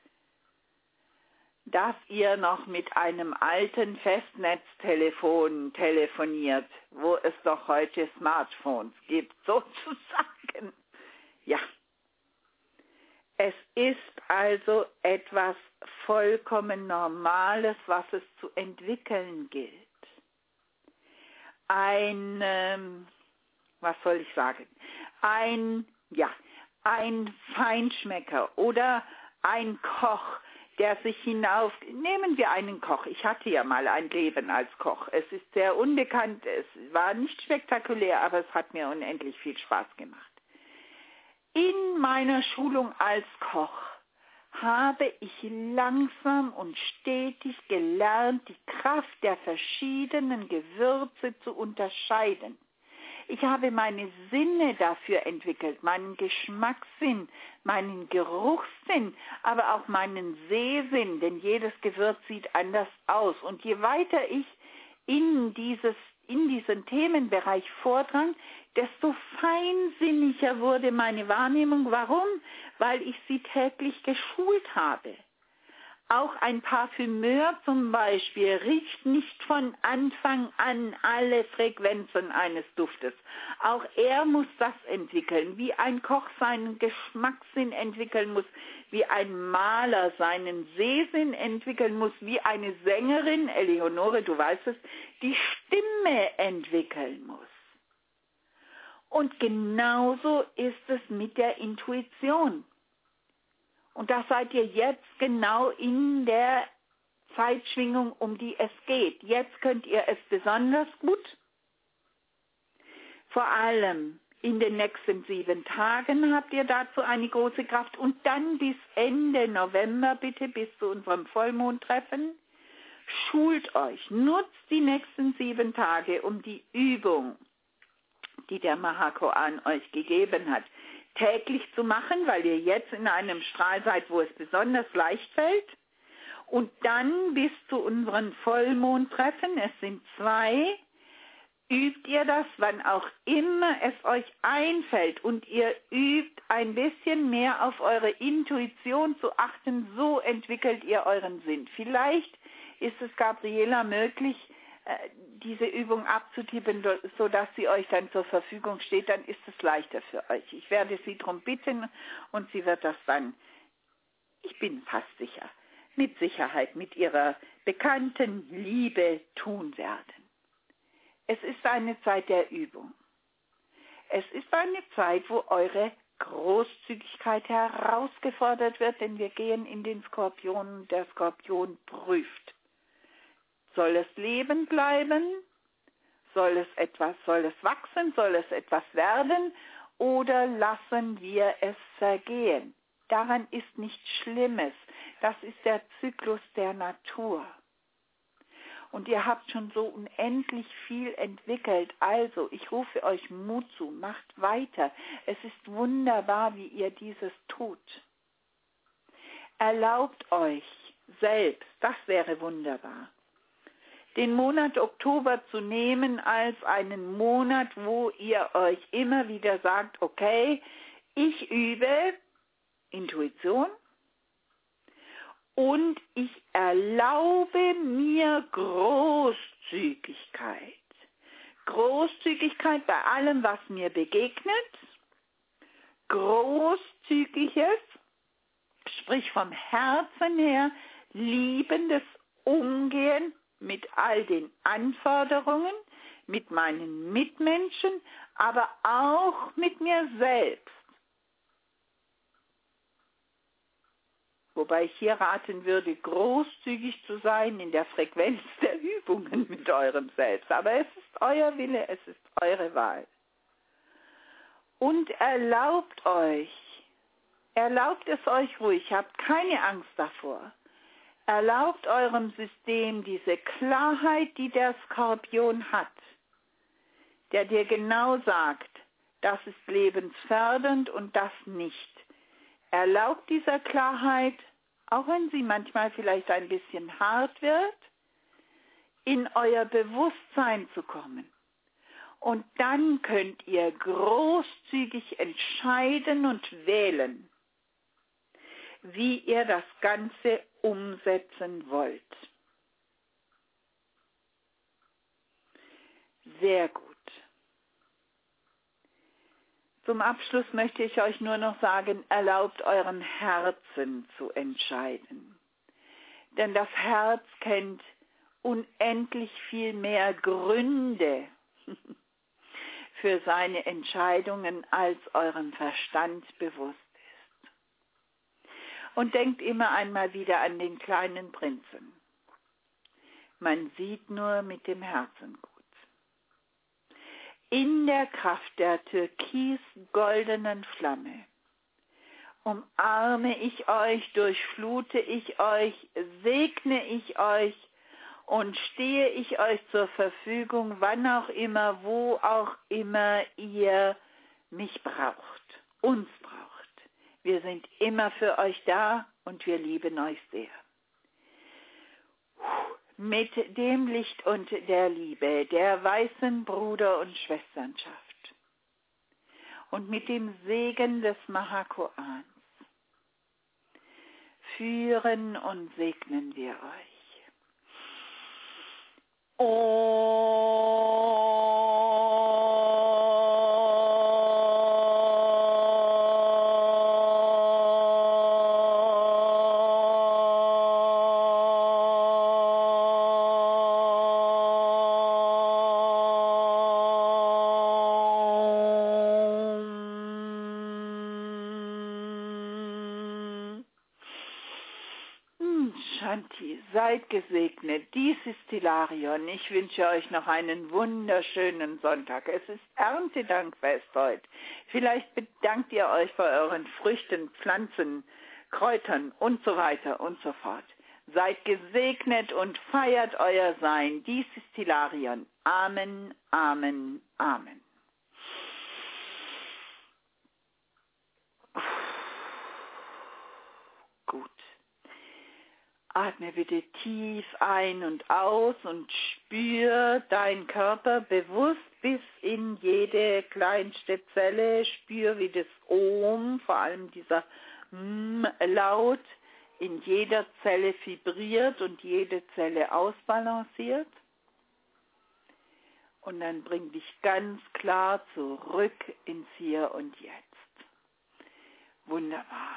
dass ihr noch mit einem alten Festnetztelefon telefoniert, wo es doch heute Smartphones gibt, sozusagen. Ja. Es ist also etwas vollkommen Normales, was es zu entwickeln gilt. Ein, ähm, was soll ich sagen, ein, ja, ein Feinschmecker oder ein Koch, der sich hinauf, nehmen wir einen Koch, ich hatte ja mal ein Leben als Koch, es ist sehr unbekannt, es war nicht spektakulär, aber es hat mir unendlich viel Spaß gemacht. In meiner Schulung als Koch habe ich langsam und stetig gelernt, die Kraft der verschiedenen Gewürze zu unterscheiden. Ich habe meine Sinne dafür entwickelt, meinen Geschmackssinn, meinen Geruchssinn, aber auch meinen Sehsinn, denn jedes Gewürz sieht anders aus. Und je weiter ich in, dieses, in diesen Themenbereich vordrang, desto feinsinniger wurde meine Wahrnehmung. Warum? Weil ich sie täglich geschult habe. Auch ein Parfümeur zum Beispiel riecht nicht von Anfang an alle Frequenzen eines Duftes. Auch er muss das entwickeln, wie ein Koch seinen Geschmackssinn entwickeln muss, wie ein Maler seinen Sehsinn entwickeln muss, wie eine Sängerin, Eleonore, du weißt es, die Stimme entwickeln muss. Und genauso ist es mit der Intuition. Und da seid ihr jetzt genau in der Zeitschwingung, um die es geht. Jetzt könnt ihr es besonders gut. Vor allem in den nächsten sieben Tagen habt ihr dazu eine große Kraft. Und dann bis Ende November, bitte bis zu unserem Vollmondtreffen, schult euch. Nutzt die nächsten sieben Tage, um die Übung, die der Mahachoan euch gegeben hat, täglich zu machen, weil ihr jetzt in einem Strahl seid, wo es besonders leicht fällt. Und dann bis zu unseren Vollmondtreffen, es sind zwei, übt ihr das, wann auch immer es euch einfällt. Und ihr übt ein bisschen mehr auf eure Intuition zu achten, so entwickelt ihr euren Sinn. Vielleicht ist es, Gabriela, möglich, diese Übung abzutippen, sodass sie euch dann zur Verfügung steht, dann ist es leichter für euch. Ich werde sie darum bitten und sie wird das dann, ich bin fast sicher, mit Sicherheit mit ihrer bekannten Liebe tun werden. Es ist eine Zeit der Übung. Es ist eine Zeit, wo eure Großzügigkeit herausgefordert wird, denn wir gehen in den Skorpion und der Skorpion prüft. Soll es leben bleiben? Soll es etwas, soll es wachsen? Soll es etwas werden? Oder lassen wir es vergehen? Daran ist nichts Schlimmes. Das ist der Zyklus der Natur. Und ihr habt schon so unendlich viel entwickelt. Also, ich rufe euch Mut zu. Macht weiter. Es ist wunderbar, wie ihr dieses tut. Erlaubt euch selbst, das wäre wunderbar, den Monat Oktober zu nehmen als einen Monat, wo ihr euch immer wieder sagt, okay, ich übe Intuition und ich erlaube mir Großzügigkeit. Großzügigkeit bei allem, was mir begegnet. Großzügiges, sprich vom Herzen her, liebendes Umgehen mit all den Anforderungen, mit meinen Mitmenschen, aber auch mit mir selbst. Wobei ich hier raten würde, großzügig zu sein in der Frequenz der Übungen mit eurem Selbst. Aber es ist euer Wille, es ist eure Wahl. Und erlaubt euch, erlaubt es euch ruhig, habt keine Angst davor. Erlaubt eurem System diese Klarheit, die der Skorpion hat. der dir genau sagt, das ist lebensfördernd und das nicht. Erlaubt dieser Klarheit, auch wenn sie manchmal vielleicht ein bisschen hart wird, in euer Bewusstsein zu kommen. Und dann könnt ihr großzügig entscheiden und wählen, wie ihr das Ganze umsetzen wollt. Sehr gut. Zum Abschluss möchte ich euch nur noch sagen, erlaubt euren Herzen zu entscheiden. Denn das Herz kennt unendlich viel mehr Gründe für seine Entscheidungen, als eurem Verstand bewusst ist. Und denkt immer einmal wieder an den kleinen Prinzen. Man sieht nur mit dem Herzen gut. In der Kraft der türkis-goldenen Flamme umarme ich euch, durchflute ich euch, segne ich euch und stehe ich euch zur Verfügung, wann auch immer, wo auch immer ihr mich braucht, uns braucht. Wir sind immer für euch da und wir lieben euch sehr. Mit dem Licht und der Liebe, der weißen Bruder- und Schwesternschaft und mit dem Segen des Mahakoans führen und segnen wir euch. Oh. Seid gesegnet. Dies ist Hilarion. Ich wünsche euch noch einen wunderschönen Sonntag. Es ist Erntedankfest heute. Vielleicht bedankt ihr euch bei euren Früchten, Pflanzen, Kräutern und so weiter und so fort. Seid gesegnet und feiert euer Sein. Dies ist Hilarion. Amen, Amen, Amen. Gut. Atme bitte tief ein und aus und spür deinen Körper bewusst bis in jede kleinste Zelle. Spür, wie das Om, vor allem dieser M-Laut, in jeder Zelle vibriert und jede Zelle ausbalanciert. Und dann bring dich ganz klar zurück ins Hier und Jetzt. Wunderbar.